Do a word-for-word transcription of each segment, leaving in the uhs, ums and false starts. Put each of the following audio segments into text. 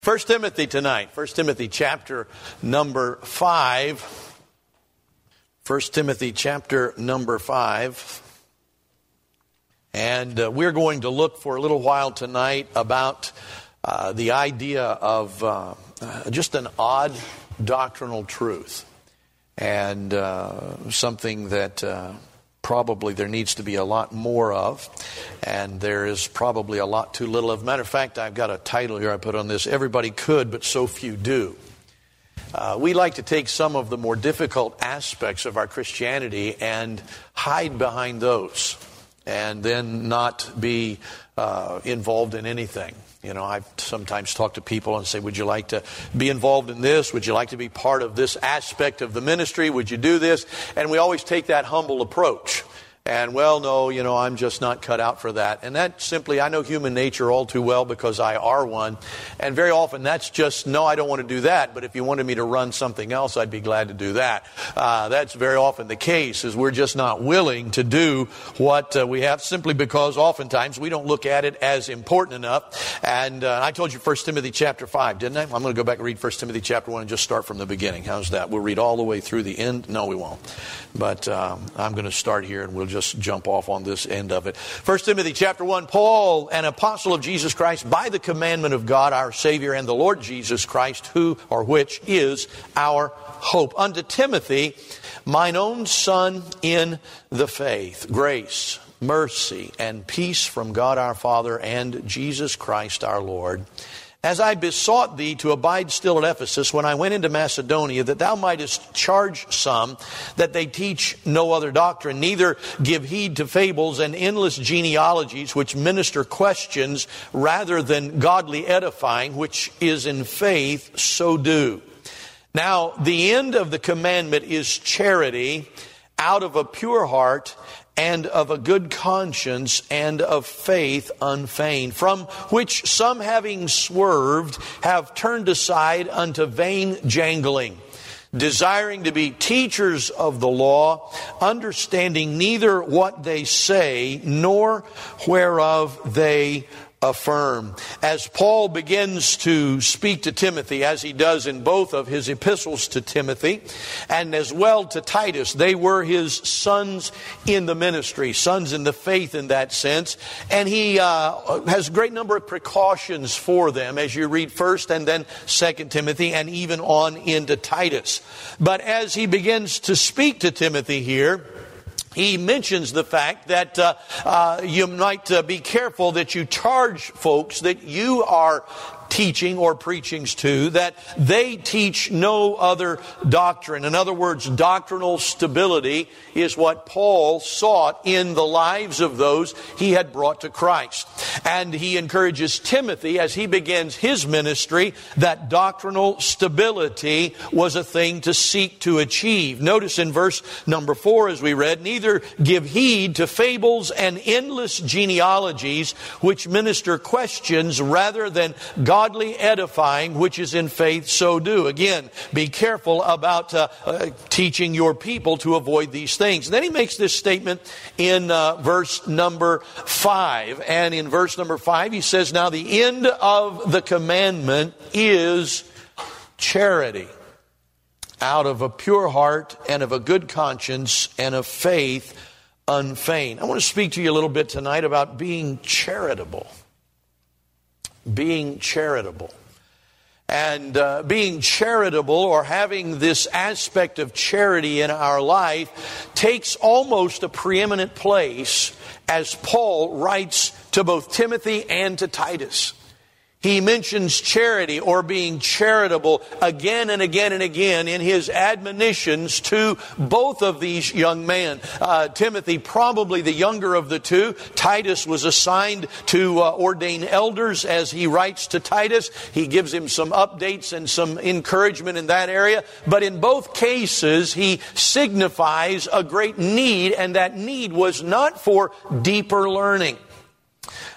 First Timothy tonight. First Timothy chapter number five. First Timothy chapter number five. And uh, we're going to look for a little while tonight about uh, the idea of uh, uh, just an odd doctrinal truth. And uh, something that uh, probably there needs to be a lot more of. And there is probably a lot too little of. Matter of fact, I've got a title here I put on this. Everybody could, but so few do. Uh, we like to take some of the more difficult aspects of our Christianity and hide behind those. And then not be uh, involved in anything. You know, I've sometimes talked to people and say, would you like to be involved in this? Would you like to be part of this aspect of the ministry? Would you do this? And we always take that humble approach. And, well, no, you know, I'm just not cut out for that. And that simply, I know human nature all too well because I are one. And very often that's just, no, I don't want to do that. But if you wanted me to run something else, I'd be glad to do that. Uh, that's very often the case, is we're just not willing to do what uh, we have simply because oftentimes we don't look at it as important enough. And uh, I told you First Timothy chapter five, didn't I? I'm going to go back and read First Timothy chapter one and just start from the beginning. How's that? We'll read all the way through the end. No, we won't. But um, I'm going to start here and we'll just jump off on this end of it. First Timothy chapter one, Paul, an apostle of Jesus Christ, by the commandment of God our Savior and the Lord Jesus Christ, who or which is our hope. Unto Timothy, mine own son in the faith, grace, mercy, and peace from God our Father and Jesus Christ our Lord. As I besought thee to abide still at Ephesus when I went into Macedonia, that thou mightest charge some that they teach no other doctrine, neither give heed to fables and endless genealogies which minister questions rather than godly edifying, which is in faith, so do. Now, the end of the commandment is charity out of a pure heart and of a good conscience, and of faith unfeigned, from which some having swerved have turned aside unto vain jangling, desiring to be teachers of the law, understanding neither what they say, nor whereof they affirm. As Paul begins to speak to Timothy, as he does in both of his epistles to Timothy, and as well to Titus, they were his sons in the ministry, sons in the faith in that sense, and he uh, has a great number of precautions for them as you read First and then Second Timothy and even on into Titus. But as he begins to speak to Timothy here, he mentions the fact that uh, uh, you might uh, be careful that you charge folks that you are teaching or preaching to, that they teach no other doctrine. In other words, doctrinal stability is what Paul sought in the lives of those he had brought to Christ. And he encourages Timothy as he begins his ministry that doctrinal stability was a thing to seek to achieve. Notice in verse number four as we read, neither give heed to fables and endless genealogies which minister questions rather than God godly edifying, which is in faith, so do. Again, be careful about uh, uh, teaching your people to avoid these things. And then he makes this statement in uh, verse number five. And in verse number five, he says, now the end of the commandment is charity, out of a pure heart and of a good conscience and of faith unfeigned. I want to speak to you a little bit tonight about being charitable. Being charitable. And uh, being charitable, or having this aspect of charity in our life, takes almost a preeminent place as Paul writes to both Timothy and to Titus. He mentions charity or being charitable again and again and again in his admonitions to both of these young men. Uh, Timothy, probably the younger of the two. Titus was assigned to uh, ordain elders as he writes to Titus. He gives him some updates and some encouragement in that area. But in both cases, he signifies a great need, and that need was not for deeper learning.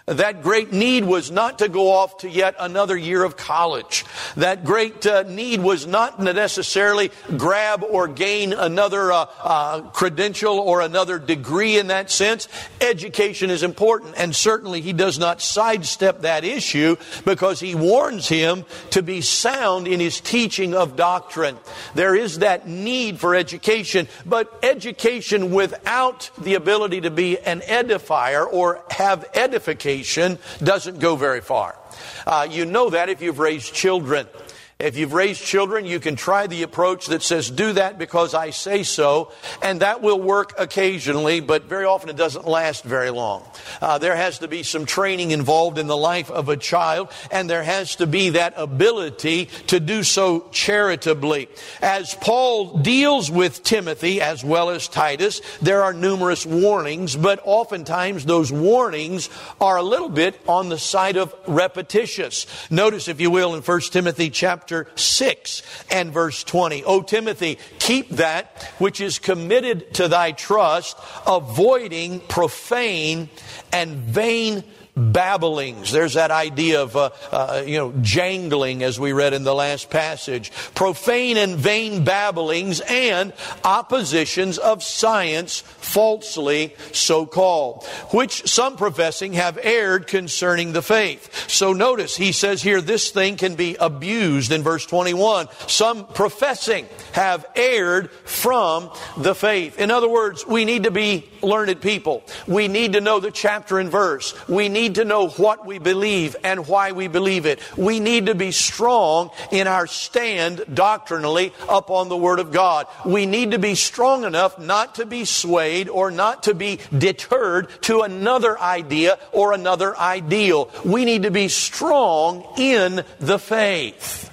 That great need was not to go off to yet another year of college. That great uh, need was not to necessarily grab or gain another uh, uh, credential or another degree in that sense. Education is important, and certainly he does not sidestep that issue because he warns him to be sound in his teaching of doctrine. There is that need for education, but education without the ability to be an edifier or have edification doesn't go very far. Uh, you know that if you've raised children. If you've raised children, you can try the approach that says, do that because I say so, and that will work occasionally, but very often it doesn't last very long. Uh, there has to be some training involved in the life of a child, and there has to be that ability to do so charitably. As Paul deals with Timothy as well as Titus, there are numerous warnings, but oftentimes those warnings are a little bit on the side of repetitious. Notice, if you will, in First Timothy chapter Chapter six and verse twenty. O Timothy, keep that which is committed to thy trust, avoiding profane and vain babblings. There's that idea of, uh, uh, you know, jangling, as we read in the last passage. Profane and vain babblings and oppositions of science, falsely so called, which some professing have erred concerning the faith. So notice, he says here, this thing can be abused in verse twenty-one. Some professing have erred from the faith. In other words, we need to be learned people. We need to know the chapter and verse. We need to know what we believe and why we believe it. We need to be strong in our stand doctrinally upon the Word of God. We need to be strong enough not to be swayed or not to be deterred to another idea or another ideal. We need to be strong in the faith.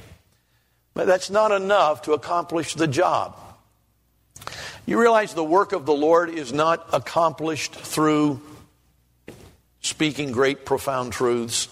But that's not enough to accomplish the job. You realize the work of the Lord is not accomplished through speaking great, profound truths.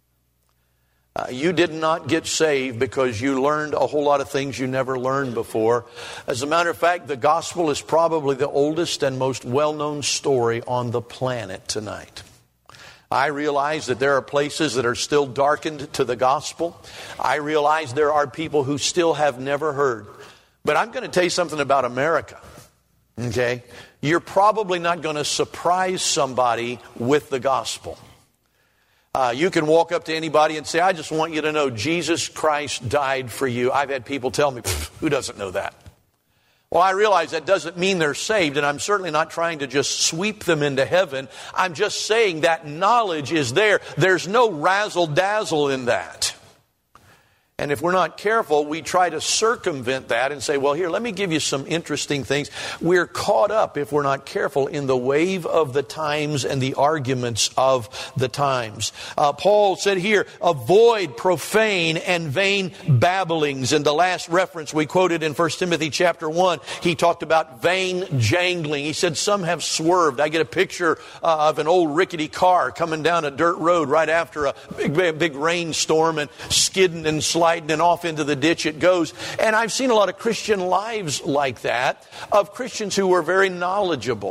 Uh, you did not get saved because you learned a whole lot of things you never learned before. As a matter of fact, the gospel is probably the oldest and most well-known story on the planet tonight. I realize that there are places that are still darkened to the gospel. I realize there are people who still have never heard. But I'm going to tell you something about America. Okay? You're probably not going to surprise somebody with the gospel. Uh, you can walk up to anybody and say, I just want you to know Jesus Christ died for you. I've had people tell me, who doesn't know that? Well, I realize that doesn't mean they're saved, and I'm certainly not trying to just sweep them into heaven. I'm just saying that knowledge is there. There's no razzle-dazzle in that. And if we're not careful, we try to circumvent that and say, well, here, let me give you some interesting things. We're caught up, if we're not careful, in the wave of the times and the arguments of the times. Uh, Paul said here, avoid profane and vain babblings. In the last reference we quoted in First Timothy chapter one, he talked about vain jangling. He said some have swerved. I get a picture uh, of an old rickety car coming down a dirt road right after a big, big, big rainstorm and skidding and sliding and off into the ditch it goes. And I've seen a lot of Christian lives like that, of Christians who were very knowledgeable.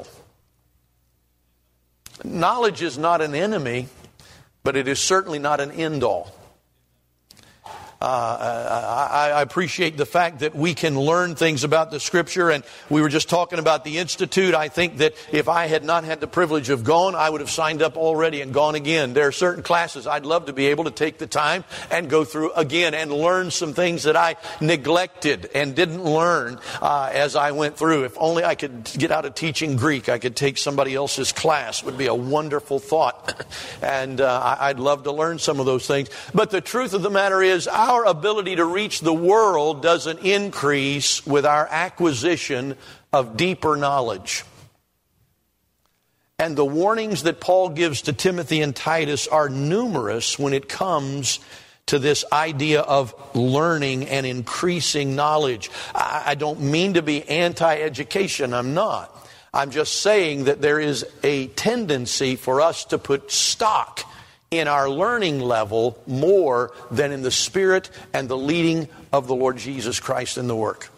Knowledge is not an enemy, but it is certainly not an end-all. Uh, I, I appreciate the fact that we can learn things about the Scripture, and we were just talking about the Institute. I think that if I had not had the privilege of going, I would have signed up already and gone again. There are certain classes I'd love to be able to take the time and go through again and learn some things that I neglected and didn't learn uh, as I went through. If only I could get out of teaching Greek, I could take somebody else's class. It would be a wonderful thought. And uh, I'd love to learn some of those things. But the truth of the matter is, our ability to reach the world doesn't increase with our acquisition of deeper knowledge. And the warnings that Paul gives to Timothy and Titus are numerous when it comes to this idea of learning and increasing knowledge. I, I don't mean to be anti-education. I'm not. I'm just saying that there is a tendency for us to put stock in our learning level more than in the Spirit and the leading of the Lord Jesus Christ in the work.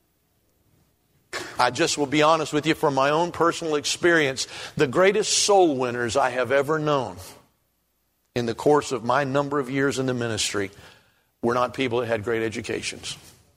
I just will be honest with you, from my own personal experience, the greatest soul winners I have ever known in the course of my number of years in the ministry were not people that had great educations.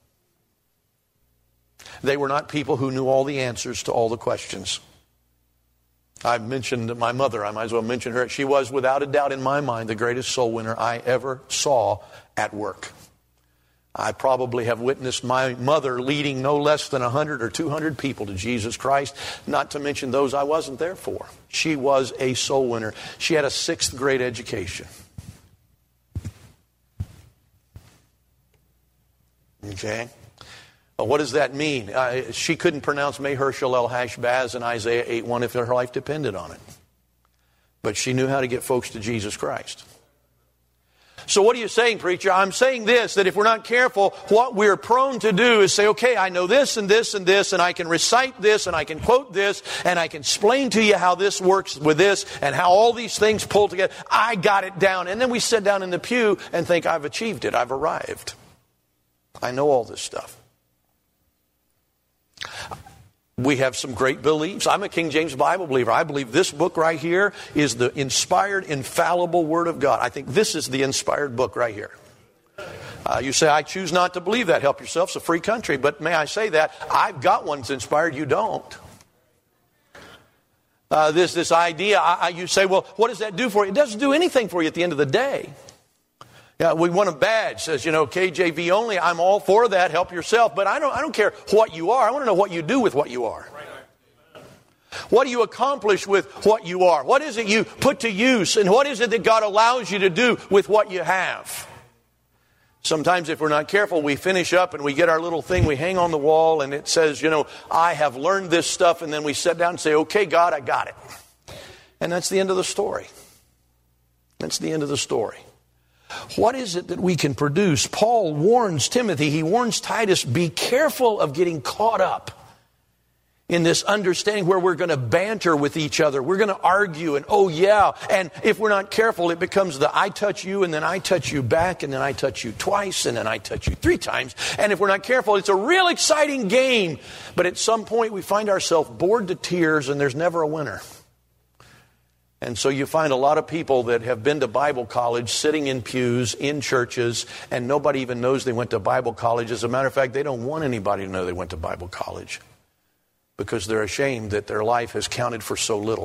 They were not people who knew all the answers to all the questions. I've mentioned my mother. I might as well mention her. She was, without a doubt in my mind, the greatest soul winner I ever saw at work. I probably have witnessed my mother leading no less than one hundred or two hundred people to Jesus Christ, not to mention those I wasn't there for. She was a soul winner. She had a sixth grade education. Okay? Well, what does that mean? Uh, she couldn't pronounce Maher-Shalal Hash-Baz and Isaiah eight one if her life depended on it. But she knew how to get folks to Jesus Christ. So what are you saying, preacher? I'm saying this, that if we're not careful, what we're prone to do is say, okay, I know this and this and this, and I can recite this, and I can quote this, and I can explain to you how this works with this, and how all these things pull together. I got it down. And then we sit down in the pew and think, I've achieved it. I've arrived. I know all this stuff. We have some great beliefs. I'm a King James Bible believer. I believe this book right here is the inspired, infallible Word of God. I think this is the inspired book right here. Uh, you say, I choose not to believe that. Help yourself. It's a free country. But may I say that? I've got one that's inspired. You don't. Uh, this, this idea, I, I, you say, well, what does that do for you? It doesn't do anything for you at the end of the day. Yeah, we want a badge. Says, you know, K J V only. I'm all for that. Help yourself. But I don't I don't care what you are. I want to know what you do with what you are. What do you accomplish with what you are? What is it you put to use? And what is it that God allows you to do with what you have? Sometimes if we're not careful, we finish up and we get our little thing we hang on the wall and it says, you know, I have learned this stuff. And then we sit down and say, okay, God, I got it. And that's the end of the story. That's the end of the story. What is it that we can produce? Paul warns Timothy, he warns Titus, be careful of getting caught up in this understanding where we're going to banter with each other. We're going to argue and, oh yeah. And if we're not careful, it becomes the I touch you and then I touch you back and then I touch you twice and then I touch you three times. And if we're not careful, it's a real exciting game. But at some point we find ourselves bored to tears and there's never a winner. And so you find a lot of people that have been to Bible college sitting in pews, in churches, and nobody even knows they went to Bible college. As a matter of fact, they don't want anybody to know they went to Bible college because they're ashamed that their life has counted for so little.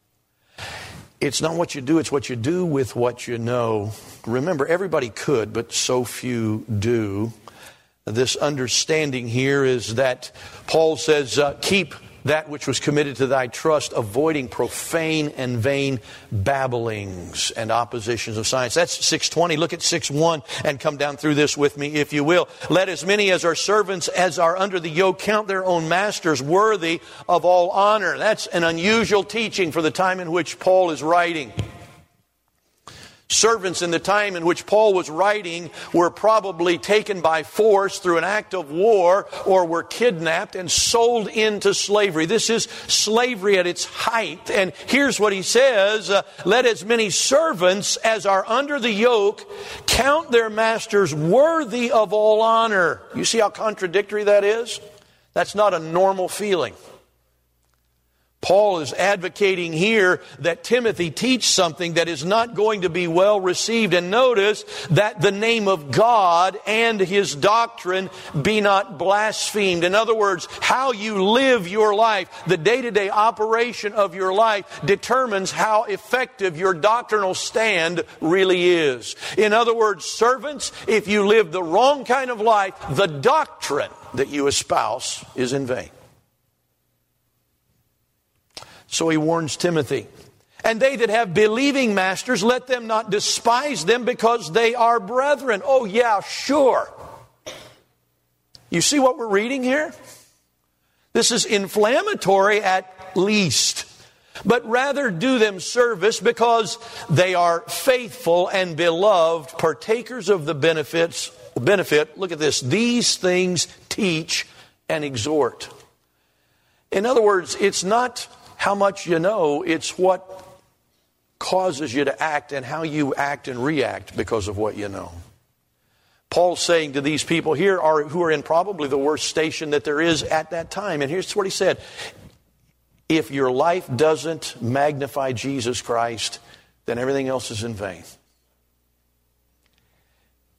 It's not what you do, it's what you do with what you know. Remember, everybody could, but so few do. This understanding here is that Paul says, uh, keep that which was committed to thy trust, avoiding profane and vain babblings and oppositions of science. That's six twenty. Look at six one and come down through this with me, if you will. Let as many as are servants as are under the yoke count their own masters worthy of all honor. That's an unusual teaching for the time in which Paul is writing. Servants in the time in which Paul was writing were probably taken by force through an act of war or were kidnapped and sold into slavery. This is slavery at its height. And here's what he says, uh, let as many servants as are under the yoke count their masters worthy of all honor. You see how contradictory that is? That's not a normal feeling. Paul is advocating here that Timothy teach something that is not going to be well received. And notice that the name of God and His doctrine be not blasphemed. In other words, how you live your life, the day-to-day operation of your life determines how effective your doctrinal stand really is. In other words, servants, if you live the wrong kind of life, the doctrine that you espouse is in vain. So he warns Timothy. And they that have believing masters, let them not despise them because they are brethren. Oh yeah, sure. You see what we're reading here? This is inflammatory at least. But rather do them service because they are faithful and beloved, partakers of the benefits. Benefit, look at this. These things teach and exhort. In other words, it's not how much you know, it's what causes you to act and how you act and react because of what you know. Paul's saying to these people here are who are in probably the worst station that there is at that time. And here's what he said. If your life doesn't magnify Jesus Christ, then everything else is in vain.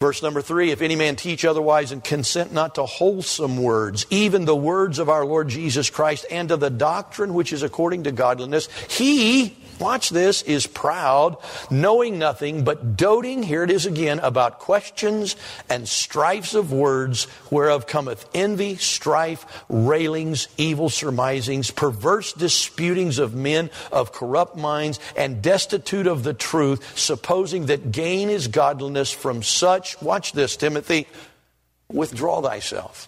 Verse number three, if any man teach otherwise and consent not to wholesome words, even the words of our Lord Jesus Christ, and to the doctrine which is according to godliness, he, watch this, is proud, knowing nothing, but doting, here it is again, about questions and strifes of words, whereof cometh envy, strife, railings, evil surmisings, perverse disputings of men of corrupt minds, and destitute of the truth, supposing that gain is godliness. From such, watch this, Timothy, withdraw thyself.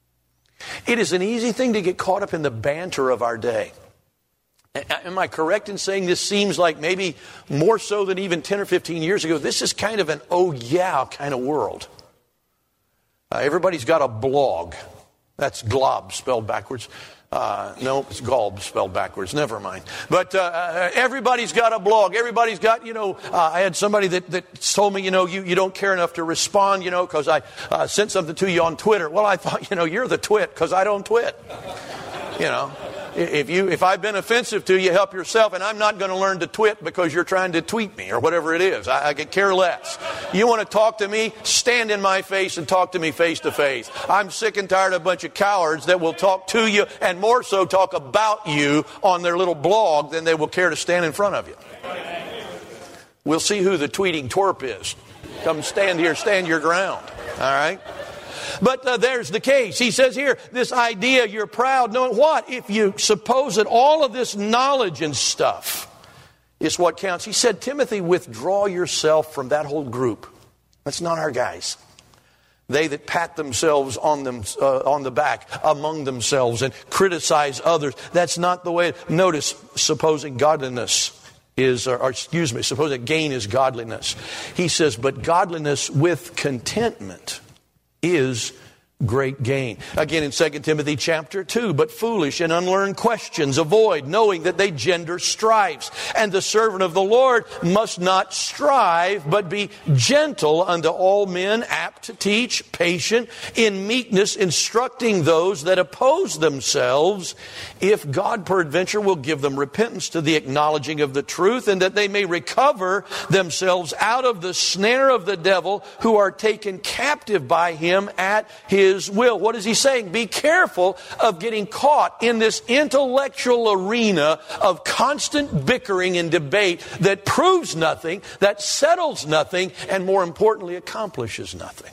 It is an easy thing to get caught up in the banter of our day. Am I correct in saying this seems like maybe more so than even ten or fifteen years ago? This is kind of an oh yeah kind of world. Uh, everybody's got a blog. That's glob spelled backwards. Uh, no, it's Golb spelled backwards. Never mind. But uh, everybody's got a blog. Everybody's got, you know, uh, I had somebody that, that told me, you know, you, you don't care enough to respond, you know, because I uh, sent something to you on Twitter. Well, I thought, you know, you're the twit because I don't twit. You know. If you, if I've been offensive to you, help yourself, and I'm not going to learn to twit because you're trying to tweet me or whatever it is. I, I could care less. You want to talk to me? Stand in my face and talk to me face to face. I'm sick and tired of a bunch of cowards that will talk to you and more so talk about you on their little blog than they will care to stand in front of you. We'll see who the tweeting twerp is. Come stand here, stand your ground. All right? But uh, there's the case. He says here, this idea, you're proud. Knowing what? If you suppose that all of this knowledge and stuff is what counts. He said, Timothy, withdraw yourself from that whole group. That's not our guys. They that pat themselves on them uh, on the back among themselves and criticize others. That's not the way. Notice, supposing godliness is, or, or excuse me, suppose that gain is godliness. He says, but godliness with contentment is great gain. Again in Second Timothy chapter two, but foolish and unlearned questions avoid, knowing that they gender strifes. And the servant of the Lord must not strive, but be gentle unto all men, apt to teach, patient, in meekness, instructing those that oppose themselves, if God peradventure will give them repentance to the acknowledging of the truth, and that they may recover themselves out of the snare of the devil, who are taken captive by him at his His will. What is he saying? Be careful of getting caught in this intellectual arena of constant bickering and debate that proves nothing, that settles nothing, and more importantly, accomplishes nothing.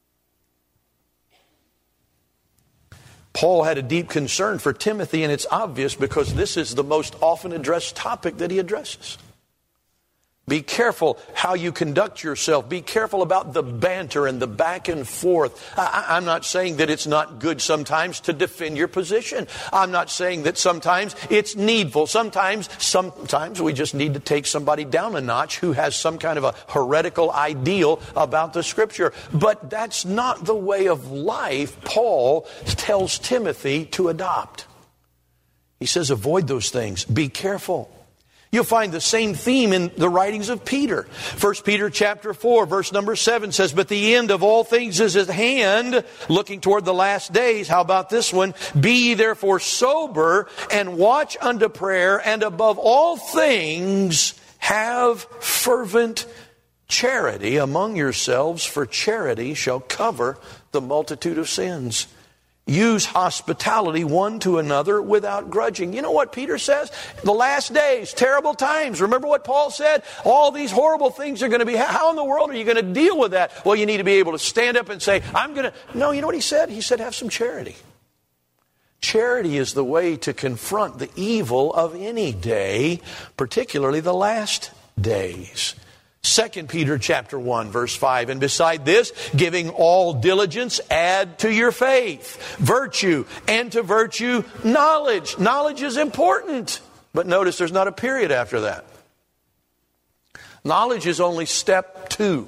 Paul had a deep concern for Timothy, and it's obvious because this is the most often addressed topic that he addresses. Be careful how you conduct yourself. Be careful about the banter and the back and forth. I, I'm not saying that it's not good sometimes to defend your position. I'm not saying that sometimes it's needful. Sometimes, sometimes we just need to take somebody down a notch who has some kind of a heretical ideal about the Scripture. But that's not the way of life Paul tells Timothy to adopt. He says, avoid those things. Be careful. You'll find the same theme in the writings of Peter. First Peter chapter four, verse number seven says, but the end of all things is at hand, looking toward the last days. How about this one? Be ye therefore sober, and watch unto prayer, and above all things have fervent charity among yourselves, for charity shall cover the multitude of sins. Use hospitality one to another without grudging. You know what Peter says? The last days, terrible times. Remember what Paul said? All these horrible things are going to be. How in the world are you going to deal with that? Well, you need to be able to stand up and say, I'm going to. No, you know what he said? He said, have some charity. Charity is the way to confront the evil of any day, particularly the last days. Second Peter chapter one, verse five, and beside this, giving all diligence, add to your faith virtue, and to virtue knowledge. Knowledge is important, but notice there's not a period after that. Knowledge is only step two.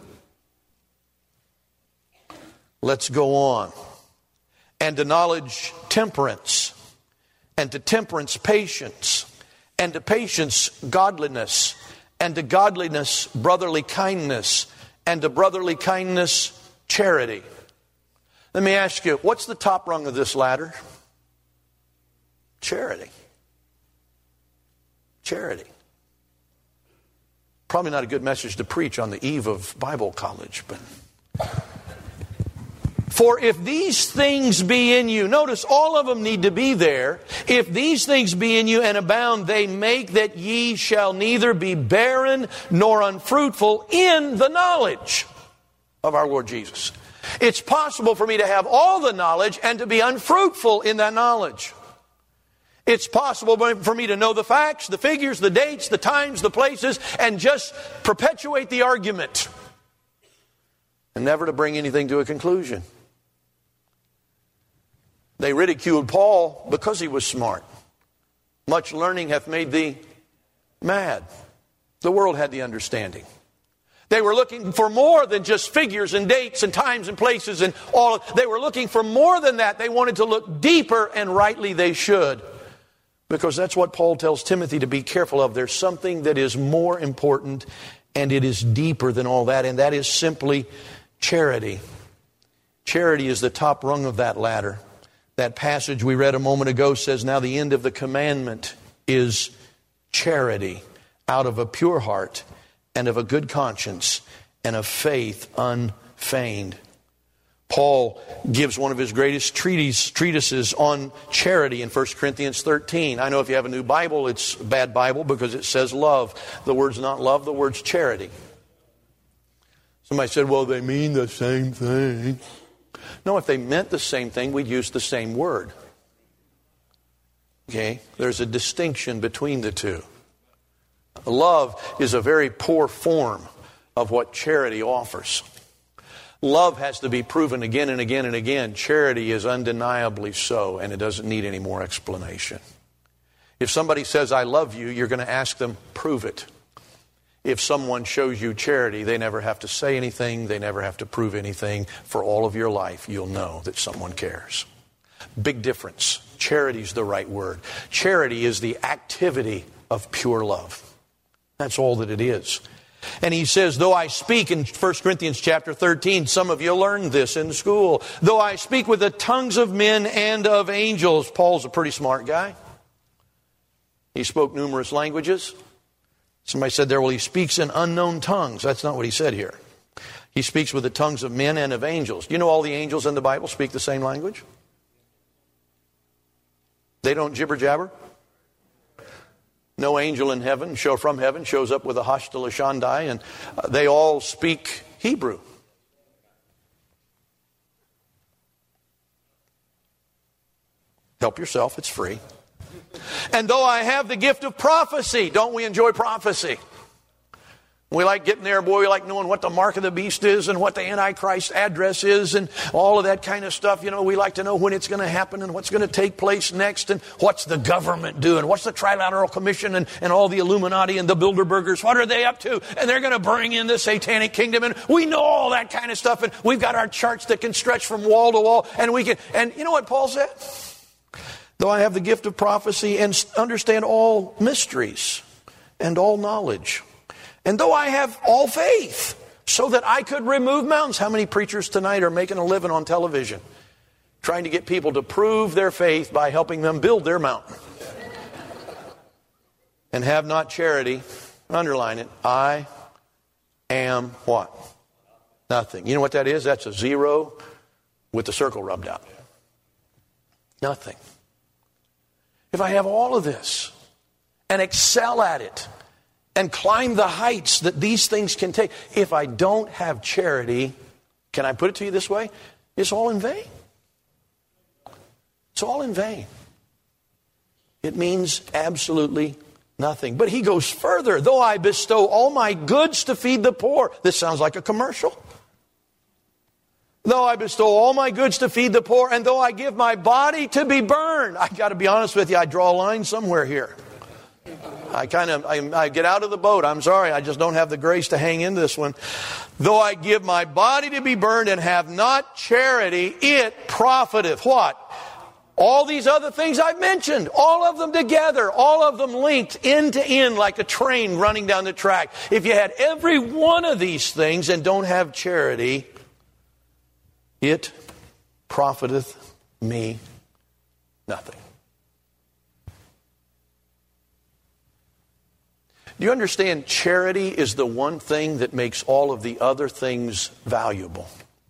Let's go on. And to knowledge, temperance, and to temperance, patience, and to patience, godliness, and to godliness, brotherly kindness, and to brotherly kindness, charity. Let me ask you, what's the top rung of this ladder? Charity. Charity. Probably not a good message to preach on the eve of Bible college, but For if these things be in you, notice all of them need to be there. If these things be in you and abound, they make that ye shall neither be barren nor unfruitful in the knowledge of our Lord Jesus. It's possible for me to have all the knowledge and to be unfruitful in that knowledge. It's possible for me to know the facts, the figures, the dates, the times, the places, and just perpetuate the argument and never to bring anything to a conclusion. They ridiculed Paul because he was smart. Much learning hath made thee mad. The world had the understanding. They were looking for more than just figures and dates and times and places and all. They were looking for more than that. They wanted to look deeper, and rightly they should. Because that's what Paul tells Timothy to be careful of. There's something that is more important, and it is deeper than all that, and that is simply charity. Charity is the top rung of that ladder. That passage we read a moment ago says, now the end of the commandment is charity, out of a pure heart and of a good conscience and of faith unfeigned. Paul gives one of his greatest treatise, treatises on charity in First Corinthians thirteen. I know if you have a new Bible, it's a bad Bible because it says love. The word's not love, the word's charity. Somebody said, well, they mean the same thing. No, if they meant the same thing, we'd use the same word. Okay? There's a distinction between the two. Love is a very poor form of what charity offers. Love has to be proven again and again and again. Charity is undeniably so, and it doesn't need any more explanation. If somebody says, I love you, you're going to ask them, prove it. If someone shows you charity, they never have to say anything. They never have to prove anything. For all of your life, you'll know that someone cares. Big difference. Charity's the right word. Charity is the activity of pure love. That's all that it is. And he says, though I speak in First Corinthians chapter thirteen, some of you learned this in school. Though I speak with the tongues of men and of angels. Paul's a pretty smart guy. He spoke numerous languages. Somebody said there, well, he speaks in unknown tongues. That's not what he said here. He speaks with the tongues of men and of angels. Do you know all the angels in the Bible speak the same language? They don't jibber jabber? No angel in heaven, show from heaven, shows up with a hashtal shandai, and uh, they all speak Hebrew. Help yourself, it's free. And though I have the gift of prophecy, don't we enjoy prophecy? We like getting there, boy, we like knowing what the mark of the beast is and what the Antichrist address is and all of that kind of stuff. You know, we like to know when it's going to happen and what's going to take place next and what's the government doing, what's the Trilateral Commission and, and all the Illuminati and the Bilderbergers, what are they up to? And they're going to bring in the Satanic Kingdom, and we know all that kind of stuff, and we've got our charts that can stretch from wall to wall, and we can, and you know what Paul said? Though I have the gift of prophecy and understand all mysteries and all knowledge, and though I have all faith so that I could remove mountains. How many preachers tonight are making a living on television trying to get people to prove their faith by helping them build their mountain? And have not charity, underline it, I am what? Nothing. You know what that is? That's a zero with the circle rubbed out. Nothing. If I have all of this and excel at it and climb the heights that these things can take, if I don't have charity, can I put it to you this way? It's all in vain. It's all in vain. It means absolutely nothing. But he goes further. Though I bestow all my goods to feed the poor. This sounds like a commercial. Though I bestow all my goods to feed the poor, and though I give my body to be burned. I got to be honest with you, I draw a line somewhere here. I kind of, I, I get out of the boat. I'm sorry, I just don't have the grace to hang in this one. Though I give my body to be burned and have not charity, it profiteth what? All these other things I've mentioned, all of them together, all of them linked end to end like a train running down the track. If you had every one of these things and don't have charity, it profiteth me nothing. Do you understand charity is the one thing that makes all of the other things valuable?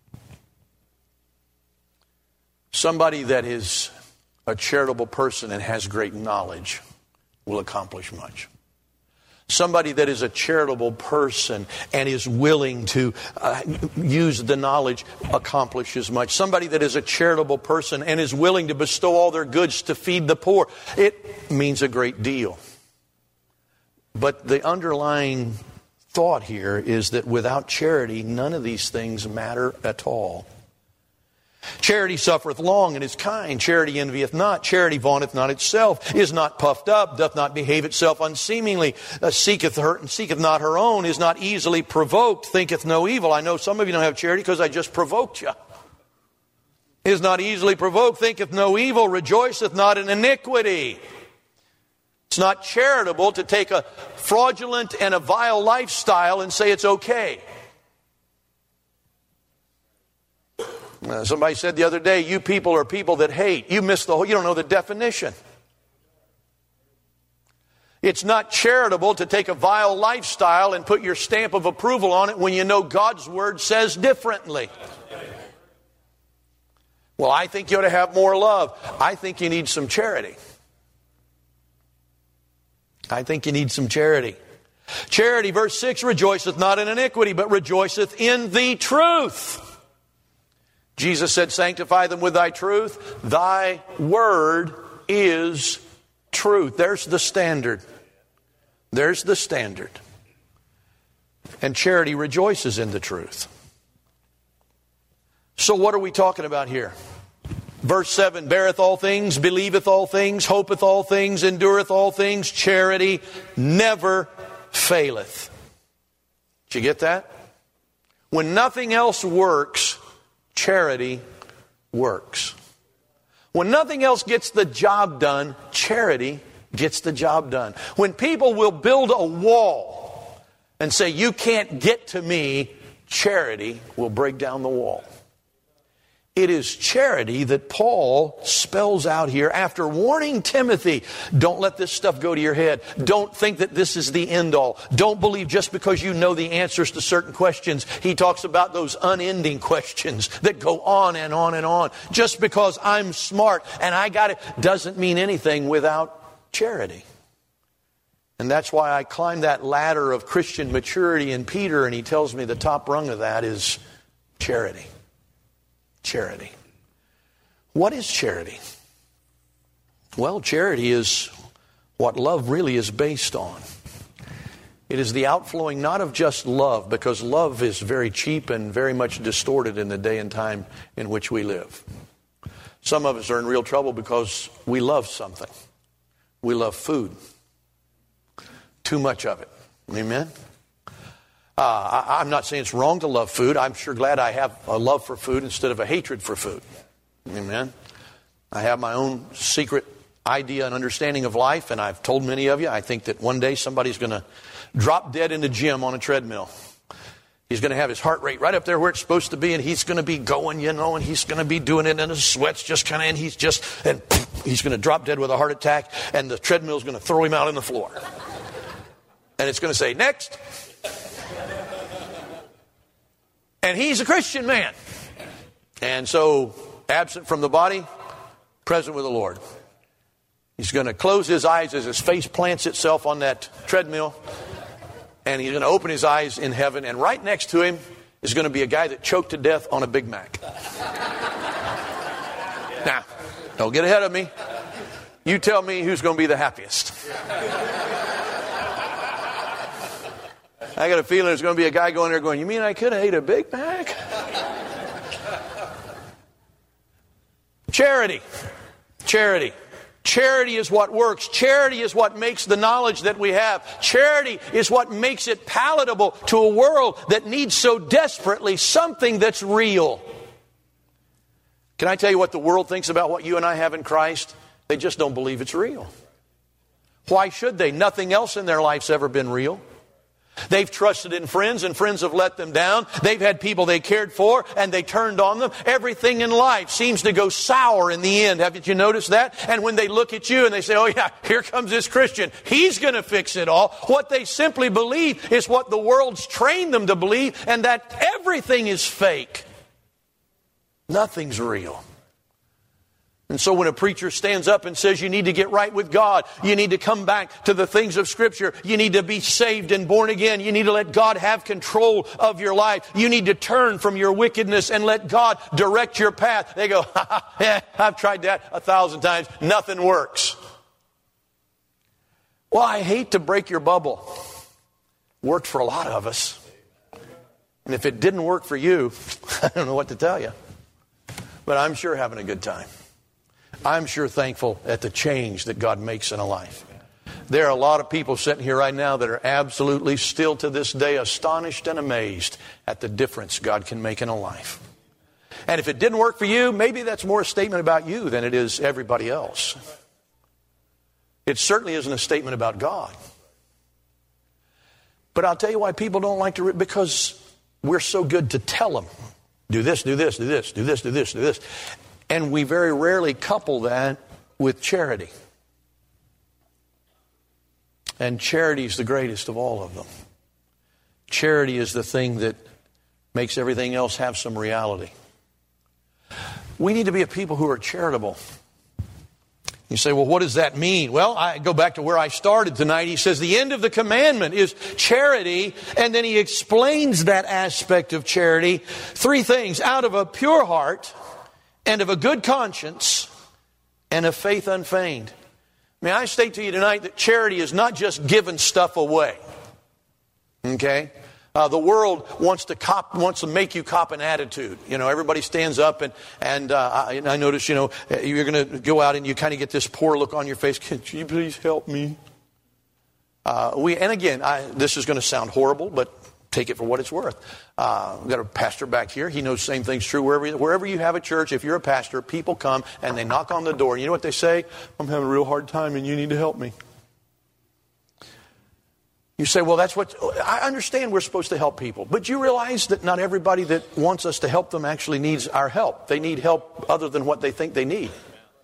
Somebody that is a charitable person and has great knowledge will accomplish much. Somebody that is a charitable person and is willing to uh, use the knowledge accomplishes much. Somebody that is a charitable person and is willing to bestow all their goods to feed the poor, it means a great deal. But the underlying thought here is that without charity, none of these things matter at all. Charity suffereth long and is kind. Charity envieth not. Charity vaunteth not itself, is not puffed up, doth not behave itself unseemingly, uh, seeketh her and seeketh not her own, is not easily provoked, thinketh no evil. I know some of you don't have charity because I just provoked you. Is not easily provoked, thinketh no evil, rejoiceth not in iniquity. It's not charitable to take a fraudulent and a vile lifestyle and say it's okay. Uh, somebody said the other day, you people are people that hate. You miss the whole, you don't know the definition. It's not charitable to take a vile lifestyle and put your stamp of approval on it when you know God's Word says differently. Well, I think you ought to have more love. I think you need some charity. I think you need some charity. Charity, verse six, rejoiceth not in iniquity, but rejoiceth in the truth. Jesus said, sanctify them with thy truth. Thy word is truth. There's the standard. There's the standard. And charity rejoices in the truth. So what are we talking about here? Verse seven, beareth all things, believeth all things, hopeth all things, endureth all things. Charity never faileth. Did you get that? When nothing else works, charity works. When nothing else gets the job done, charity gets the job done. When people will build a wall and say, you can't get to me, charity will break down the wall. It is charity that Paul spells out here after warning Timothy, don't let this stuff go to your head. Don't think that this is the end all. Don't believe just because you know the answers to certain questions. He talks about those unending questions that go on and on and on. Just because I'm smart and I got it doesn't mean anything without charity. And that's why I climbed that ladder of Christian maturity in Peter, and he tells me the top rung of that is charity. Charity. What is charity? Well, charity is what love really is based on. It is the outflowing not of just love, because love is very cheap and very much distorted in the day and time in which we live. Some of us are in real trouble because we love something. We love food. Too much of it. Amen? Uh, I, I'm not saying it's wrong to love food. I'm sure glad I have a love for food instead of a hatred for food. Amen. I have my own secret idea and understanding of life, and I've told many of you, I think that one day somebody's going to drop dead in the gym on a treadmill. He's going to have his heart rate right up there where it's supposed to be, and he's going to be going, you know, and he's going to be doing it, and his sweat's just kind of, and he's just, and he's going to drop dead with a heart attack, and the treadmill's going to throw him out on the floor. And it's going to say, next. And he's a Christian man. And so, absent from the body, present with the Lord. He's going to close his eyes as his face plants itself on that treadmill. And he's going to open his eyes in heaven. And right next to him is going to be a guy that choked to death on a Big Mac. Now, don't get ahead of me. You tell me who's going to be the happiest. I got a feeling there's going to be a guy going there going, you mean I could have ate a Big Mac? Charity. Charity. Charity is what works. Charity is what makes the knowledge that we have. Charity is what makes it palatable to a world that needs so desperately something that's real. Can I tell you what the world thinks about what you and I have in Christ? They just don't believe it's real. Why should they? Nothing else in their life's ever been real. They've trusted in friends, and friends have let them down. They've had people they cared for, and they turned on them. Everything in life seems to go sour in the end. Haven't you noticed that? And when they look at you and they say, oh yeah, here comes this Christian. He's going to fix it all. What they simply believe is what the world's trained them to believe, and that everything is fake. Nothing's real. And so when a preacher stands up and says you need to get right with God, you need to come back to the things of Scripture, you need to be saved and born again, you need to let God have control of your life, you need to turn from your wickedness and let God direct your path, they go, ha, ha, yeah, I've tried that a thousand times, nothing works. Well, I hate to break your bubble. Worked for a lot of us. And if it didn't work for you, I don't know what to tell you. But I'm sure having a good time. I'm sure thankful at the change that God makes in a life. There are a lot of people sitting here right now that are absolutely still to this day astonished and amazed at the difference God can make in a life. And if it didn't work for you, maybe that's more a statement about you than it is everybody else. It certainly isn't a statement about God. But I'll tell you why people don't like to read, because we're so good to tell them, do this, do this, do this, do this, do this, do this. And we very rarely couple that with charity. And charity is the greatest of all of them. Charity is the thing that makes everything else have some reality. We need to be a people who are charitable. You say, well, what does that mean? Well, I go back to where I started tonight. He says the end of the commandment is charity, and then he explains that aspect of charity. Three things: out of a pure heart, and of a good conscience, and of faith unfeigned. May I state to you tonight that charity is not just giving stuff away. Okay? Uh, the world wants to cop, wants to make you cop an attitude. You know, everybody stands up and and uh, I, I notice, you know, you're going to go out and you kind of get this poor look on your face. Can you please help me? Uh, we and again, I, this is going to sound horrible, but take it for what it's worth. Uh, we've got a pastor back here. He knows the same thing's true wherever wherever you have a church. If you're a pastor, people come and they knock on the door. And you know what they say? I'm having a real hard time, and you need to help me. You say, well, that's what, I understand we're supposed to help people. But you realize that not everybody that wants us to help them actually needs our help. They need help other than what they think they need.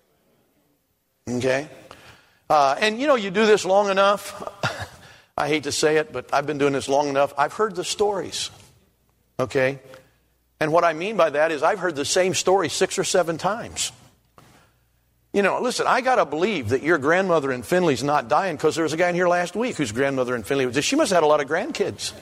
Okay? Uh, and, you know, you do this long enough. I hate to say it, but I've been doing this long enough. I've heard the stories. Okay? And what I mean by that is I've heard the same story six or seven times. You know, listen, I got to believe that your grandmother in Finley's not dying, because there was a guy in here last week whose grandmother in Finley was, she must have had a lot of grandkids.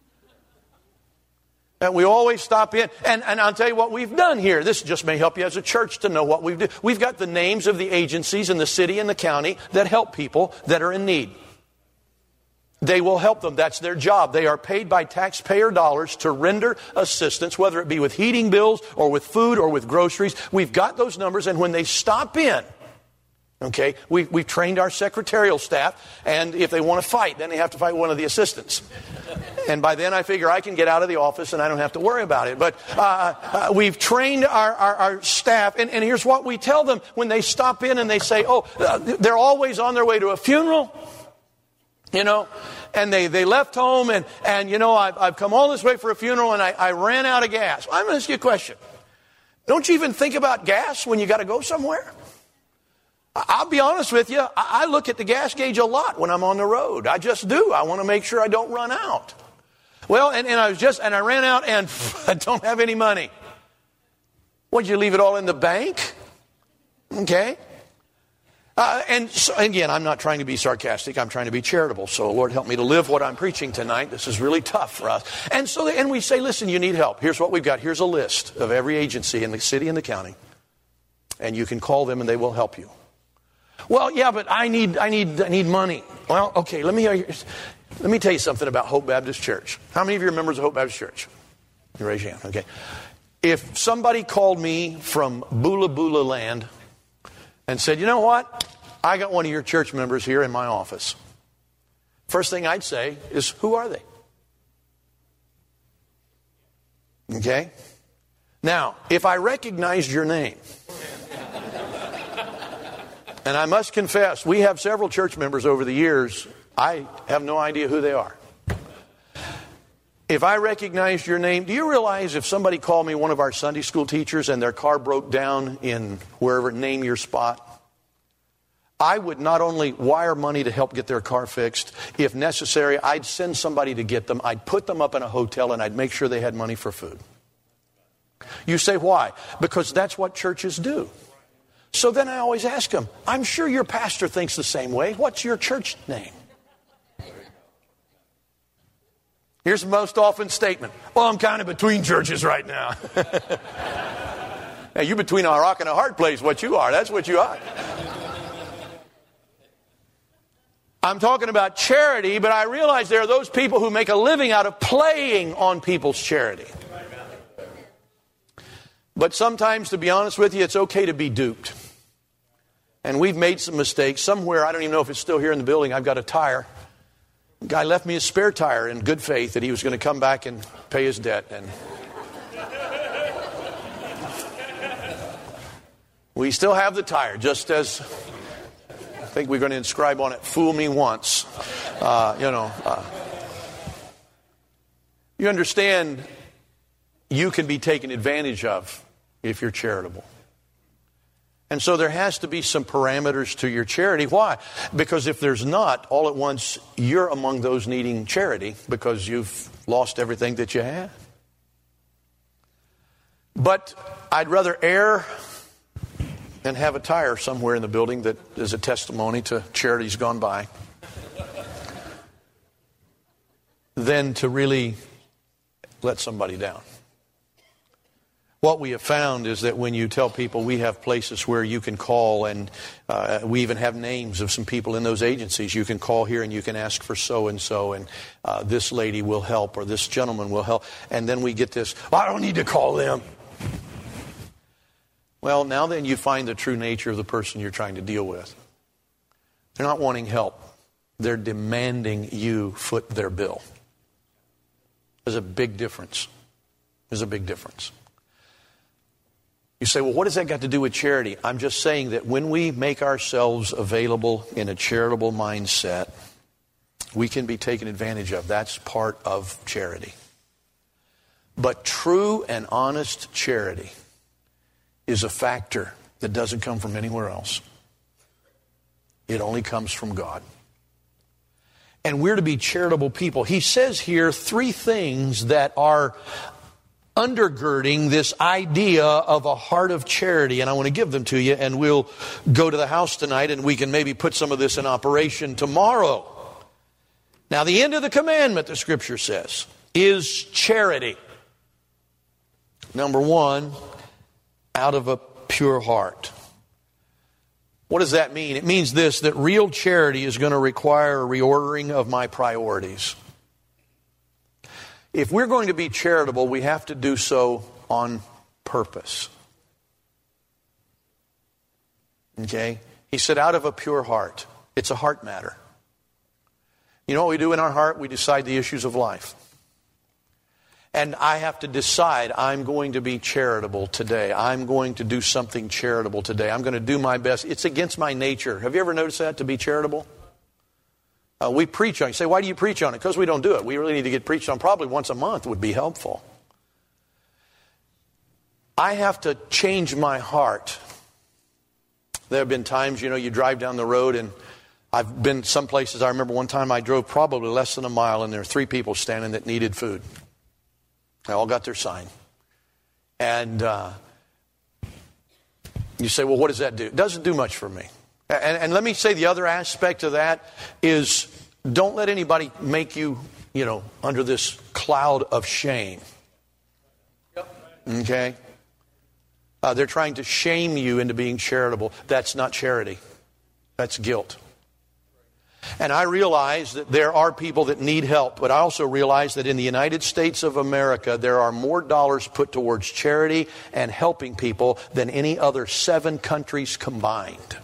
And we always stop in. And, and I'll tell you what we've done here. This just may help you as a church to know what we've done. We've got the names of the agencies in the city and the county that help people that are in need. They will help them. That's their job. They are paid by taxpayer dollars to render assistance, whether it be with heating bills or with food or with groceries. We've got those numbers, and when they stop in, okay, we, we've trained our secretarial staff, and if they want to fight, then they have to fight one of the assistants. And by then I figure I can get out of the office and I don't have to worry about it. But uh, uh, we've trained our, our, our staff, and, and here's what we tell them when they stop in and they say, oh, uh, they're always on their way to a funeral. You know, and they, they left home and, and you know, I've, I've come all this way for a funeral and I, I ran out of gas. I'm going to ask you a question. Don't you even think about gas when you got to go somewhere? I'll be honest with you. I, I look at the gas gauge a lot when I'm on the road. I just do. I want to make sure I don't run out. Well, and, and I was just, and I ran out and I don't have any money. What, did you leave it all in the bank? Okay. Uh, and so, again, I'm not trying to be sarcastic. I'm trying to be charitable. So, Lord, help me to live what I'm preaching tonight. This is really tough for us. And so, and we say, listen, you need help. Here's what we've got. Here's a list of every agency in the city and the county. And you can call them and they will help you. Well, yeah, but I need, I need, I need money. Well, okay, let me, let me tell you something about Hope Baptist Church. How many of you are members of Hope Baptist Church? You raise your hand. Okay. If somebody called me from Bula Bula land and said, you know what? I got one of your church members here in my office. First thing I'd say is, who are they? Okay? Now, if I recognized your name, and I must confess, we have several church members over the years, I have no idea who they are. If I recognized your name, do you realize if somebody called me one of our Sunday school teachers and their car broke down in wherever, name your spot, I would not only wire money to help get their car fixed, if necessary, I'd send somebody to get them, I'd put them up in a hotel, and I'd make sure they had money for food. You say, why? Because that's what churches do. So then I always ask them, I'm sure your pastor thinks the same way. What's your church name? Here's the most often statement. Well, I'm kind of between churches right now. Hey, you're between a rock and a hard place, what you are. That's what you are. I'm talking about charity, but I realize there are those people who make a living out of playing on people's charity. But sometimes, to be honest with you, it's okay to be duped. And we've made some mistakes. Somewhere, I don't even know if it's still here in the building, I've got a tire. The guy left me a spare tire in good faith that he was going to come back and pay his debt. And we still have the tire, just as I think we're going to inscribe on it, fool me once. Uh, you know. Uh, you understand, you can be taken advantage of if you're charitable. And so there has to be some parameters to your charity. Why? Because if there's not, all at once, you're among those needing charity because you've lost everything that you had. But I'd rather err and have a tire somewhere in the building that is a testimony to charities gone by than to really let somebody down. What we have found is that when you tell people we have places where you can call, and uh, we even have names of some people in those agencies, you can call here and you can ask for so-and-so, and uh, this lady will help, or this gentleman will help. And then we get this, well, I don't need to call them. Well, now then you find the true nature of the person you're trying to deal with. They're not wanting help. They're demanding you foot their bill. There's a big difference. There's a big difference. You say, well, what does that got to do with charity? I'm just saying that when we make ourselves available in a charitable mindset, we can be taken advantage of. That's part of charity. But true and honest charity is a factor that doesn't come from anywhere else. It only comes from God. And we're to be charitable people. He says here three things that are undergirding this idea of a heart of charity, and I want to give them to you, and we'll go to the house tonight and we can maybe put some of this in operation tomorrow. Now, the end of the commandment, the Scripture says, is charity. Number one, out of a pure heart. What does that mean? It means this, that real charity is going to require a reordering of my priorities. If we're going to be charitable, we have to do so on purpose. Okay? He said, out of a pure heart. It's a heart matter. You know what we do in our heart? We decide the issues of life. And I have to decide I'm going to be charitable today. I'm going to do something charitable today. I'm going to do my best. It's against my nature. Have you ever noticed that, to be charitable? Uh, we preach on it. You say, why do you preach on it? Because we don't do it. We really need to get preached on. Probably once a month would be helpful. I have to change my heart. There have been times, you know, you drive down the road, and I've been some places. I remember one time I drove probably less than a mile, and there were three people standing that needed food. They all got their sign. And uh, you say, well, what does that do? It doesn't do much for me. And, and let me say the other aspect of that is don't let anybody make you, you know, under this cloud of shame. Okay? Uh, they're trying to shame you into being charitable. That's not charity. That's guilt. And I realize that there are people that need help, but I also realize that in the United States of America, there are more dollars put towards charity and helping people than any other seven countries combined.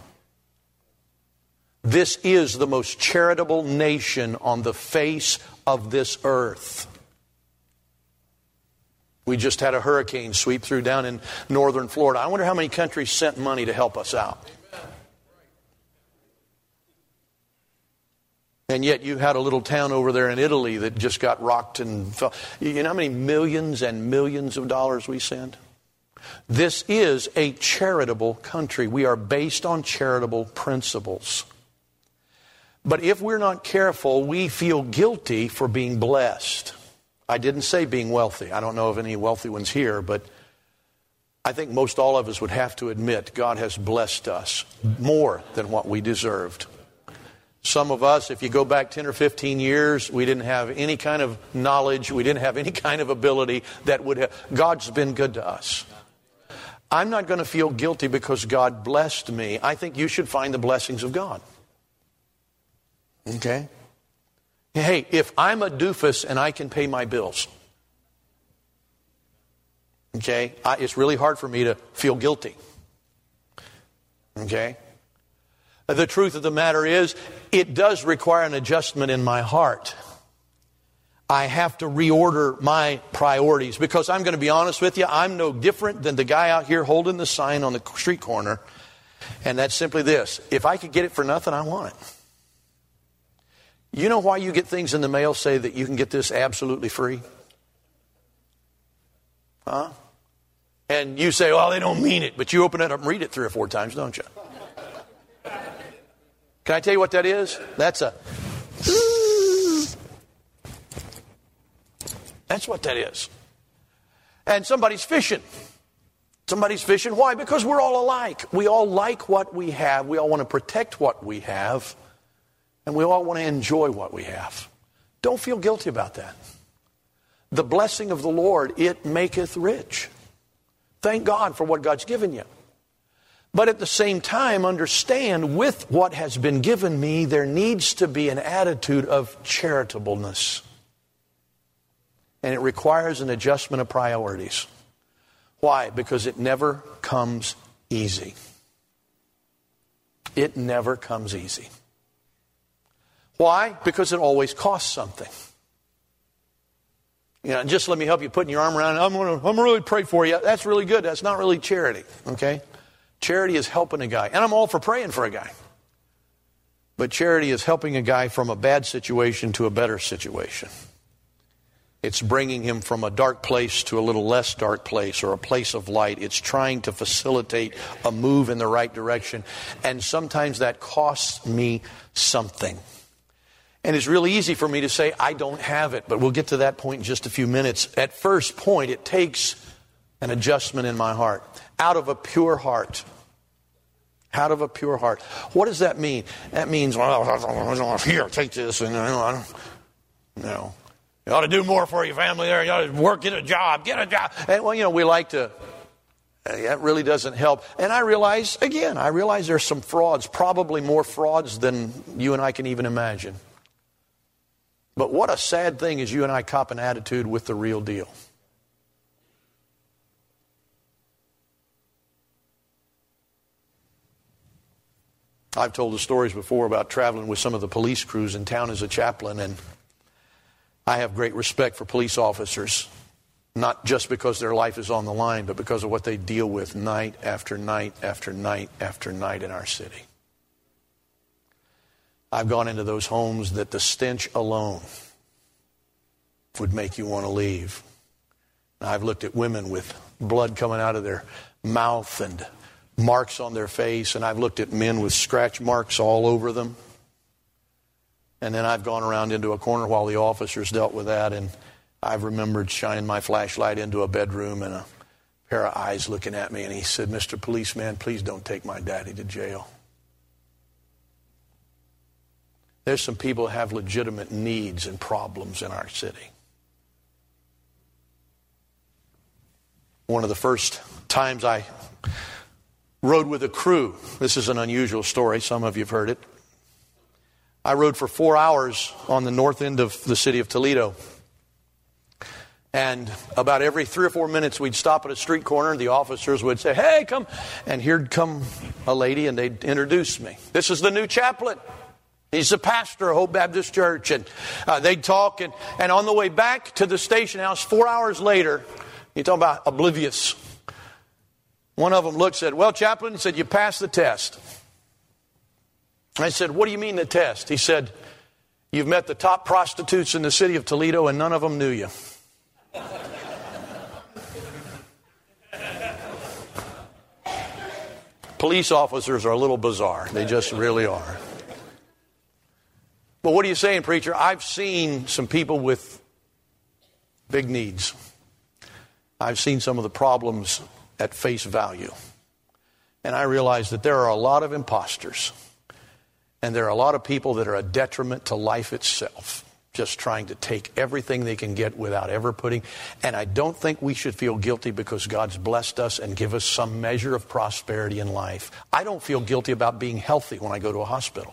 This is the most charitable nation on the face of this earth. We just had a hurricane sweep through down in northern Florida. I wonder how many countries sent money to help us out. And yet you had a little town over there in Italy that just got rocked and fell. You know how many millions and millions of dollars we send? This is a charitable country. We are based on charitable principles. But if we're not careful, we feel guilty for being blessed. I didn't say being wealthy. I don't know of any wealthy ones here, but I think most all of us would have to admit God has blessed us more than what we deserved. Some of us, if you go back ten or fifteen years, we didn't have any kind of knowledge. We didn't have any kind of ability that would have. God's been good to us. I'm not going to feel guilty because God blessed me. I think you should find the blessings of God. Okay? Hey, if I'm a doofus and I can pay my bills, okay, I, it's really hard for me to feel guilty. Okay? The truth of the matter is, it does require an adjustment in my heart. I have to reorder my priorities because I'm going to be honest with you, I'm no different than the guy out here holding the sign on the street corner. And that's simply this: if I could get it for nothing, I want it. You know why you get things in the mail say that you can get this absolutely free? Huh? And you say, well, they don't mean it, but you open it up and read it three or four times, don't you? Can I tell you what that is? That's a... That's what that is. And somebody's fishing. Somebody's fishing. Why? Because we're all alike. We all like what we have. We all want to protect what we have. And we all want to enjoy what we have. Don't feel guilty about that. The blessing of the Lord, it maketh rich. Thank God for what God's given you. But at the same time, understand with what has been given me, there needs to be an attitude of charitableness. And it requires an adjustment of priorities. Why? Because it never comes easy. It never comes easy. Why? Because it always costs something. You know, just let me help you putting your arm around it. I'm going to I'm gonna really pray for you. That's really good. That's not really charity. Okay? Charity is helping a guy. And I'm all for praying for a guy. But charity is helping a guy from a bad situation to a better situation. It's bringing him from a dark place to a little less dark place, or a place of light. It's trying to facilitate a move in the right direction. And sometimes that costs me something. And it's really easy for me to say, I don't have it. But we'll get to that point in just a few minutes. At first point, it takes an adjustment in my heart. Out of a pure heart. Out of a pure heart. What does that mean? That means, well, here, take this. And I don't, no. You ought to do more for your family there. You ought to work, get a job, get a job. And, well, you know, we like to, that really doesn't help. And I realize, again, I realize there's some frauds, probably more frauds than you and I can even imagine. But what a sad thing is you and I cop an attitude with the real deal. I've told the stories before about traveling with some of the police crews in town as a chaplain, and I have great respect for police officers, not just because their life is on the line, but because of what they deal with night after night after night after night in our city. I've gone into those homes that the stench alone would make you want to leave. I've looked at women with blood coming out of their mouth and marks on their face, and I've looked at men with scratch marks all over them. And then I've gone around into a corner while the officers dealt with that, and I've remembered shining my flashlight into a bedroom and a pair of eyes looking at me, and he said, Mister Policeman, please don't take my daddy to jail. There's some people who have legitimate needs and problems in our city. One of the first times I rode with a crew, this is an unusual story, some of you have heard it. I rode for four hours on the north end of the city of Toledo. And about every three or four minutes, we'd stop at a street corner, and the officers would say, hey, come. And here'd come a lady, and they'd introduce me. This is the new chaplain. He's the pastor of Hope Baptist Church. And uh, they'd talk. And, and on the way back to the station house, four hours later, you talk about oblivious. One of them looked and said, well, chaplain, he said, you passed the test. I said, what do you mean the test? He said, You've met the top prostitutes in the city of Toledo and none of them knew you. Police officers are a little bizarre. They just really are. But what are you saying, preacher? I've seen some people with big needs. I've seen some of the problems at face value. And I realize that there are a lot of imposters. And there are a lot of people that are a detriment to life itself, just trying to take everything they can get without ever putting. And I don't think we should feel guilty because God's blessed us and give us some measure of prosperity in life. I don't feel guilty about being healthy when I go to a hospital.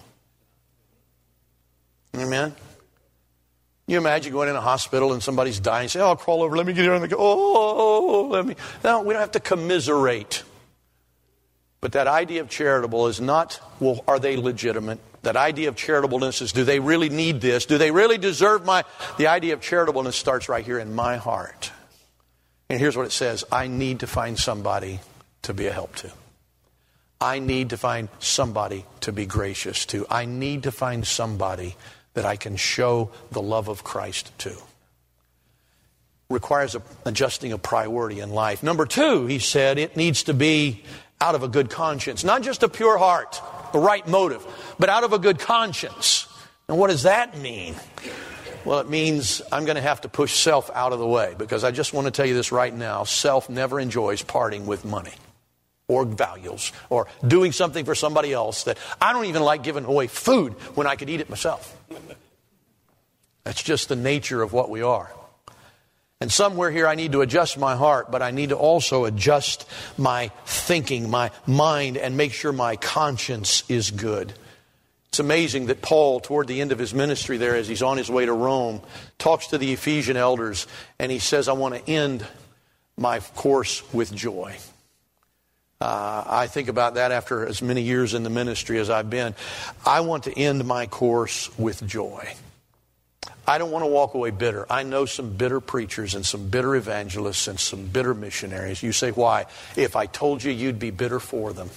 Amen? You imagine going in a hospital and somebody's dying and say, oh, I'll crawl over, let me get here. And they go, oh, let me. No, we don't have to commiserate. But that idea of charitable is not, well, are they legitimate? That idea of charitableness is, do they really need this? Do they really deserve my... The idea of charitableness starts right here in my heart. And here's what it says. I need to find somebody to be a help to. I need to find somebody to be gracious to. I need to find somebody that I can show the love of Christ to. Requires a, adjusting a priority in life. Number two, he said, it needs to be out of a good conscience. Not just a pure heart, the right motive, but out of a good conscience. And what does that mean? Well, it means I'm going to have to push self out of the way, because I just want to tell you this right now. Self never enjoys parting with money or values or doing something for somebody else. That I don't even like giving away food when I could eat it myself. That's just the nature of what we are. And somewhere here I need to adjust my heart, but I need to also adjust my thinking, my mind, and make sure my conscience is good. It's amazing that Paul, toward the end of his ministry there, as he's on his way to Rome, talks to the Ephesian elders, and he says, I want to end my course with joy. Uh, I think about that after as many years in the ministry as I've been. I want to end my course with joy. I don't want to walk away bitter. I know some bitter preachers and some bitter evangelists and some bitter missionaries. You say, why? If I told you, you'd be bitter for them.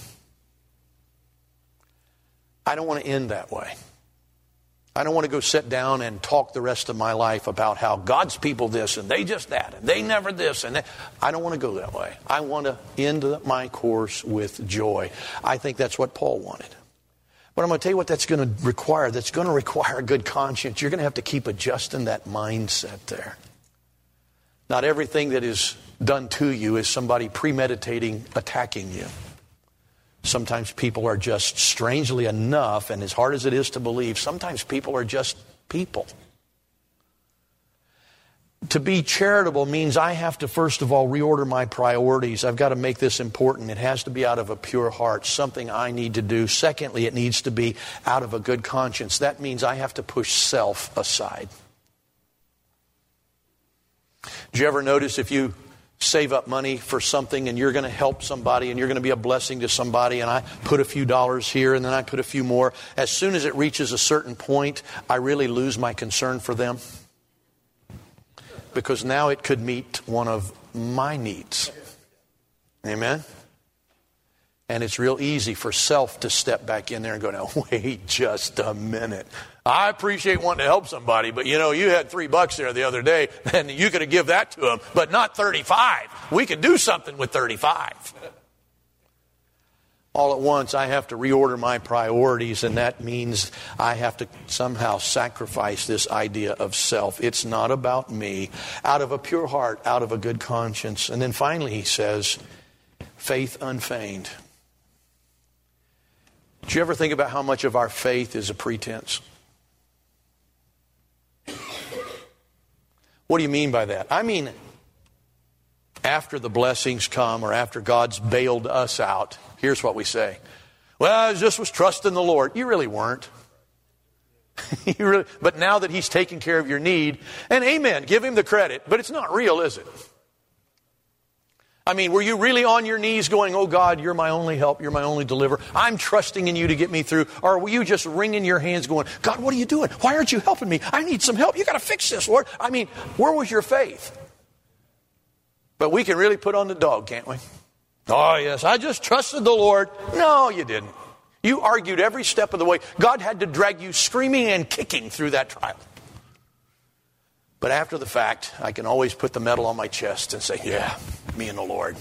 I don't want to end that way. I don't want to go sit down and talk the rest of my life about how God's people this and they just that and they never this and that. I don't want to go that way. I want to end my course with joy. I think that's what Paul wanted. But I'm going to tell you what that's going to require. That's going to require a good conscience. You're going to have to keep adjusting that mindset there. Not everything that is done to you is somebody premeditating attacking you. Sometimes people are just, strangely enough, and as hard as it is to believe, sometimes people are just people. To be charitable means I have to, first of all, reorder my priorities. I've got to make this important. It has to be out of a pure heart, something I need to do. Secondly, it needs to be out of a good conscience. That means I have to push self aside. Do you ever notice if you save up money for something and you're going to help somebody and you're going to be a blessing to somebody, and I put a few dollars here and then I put a few more, as soon as it reaches a certain point, I really lose my concern for them? Because now it could meet one of my needs. Amen? And it's real easy for self to step back in there and go, now, wait just a minute. I appreciate wanting to help somebody, but you know, you had three bucks there the other day, and you could have given that to them, but not thirty-five. We could do something with thirty-five. All at once, I have to reorder my priorities, and that means I have to somehow sacrifice this idea of self. It's not about me. Out of a pure heart, out of a good conscience. And then finally, he says, faith unfeigned. Do you ever think about how much of our faith is a pretense? What do you mean by that? I mean, after the blessings come or after God's bailed us out, here's what we say. Well, I just was trusting the Lord. You really weren't. you really, but now that He's taken care of your need, and amen, give Him the credit, but it's not real, is it? I mean, were you really on your knees going, oh God, you're my only help, you're my only deliverer, I'm trusting in you to get me through? Or were you just wringing your hands going, God, what are you doing? Why aren't you helping me? I need some help. You got to fix this, Lord. I mean, where was your faith? But we can really put on the dog, can't we? Oh, yes, I just trusted the Lord. No, you didn't. You argued every step of the way. God had to drag you screaming and kicking through that trial. But after the fact, I can always put the medal on my chest and say, yeah, me and the Lord.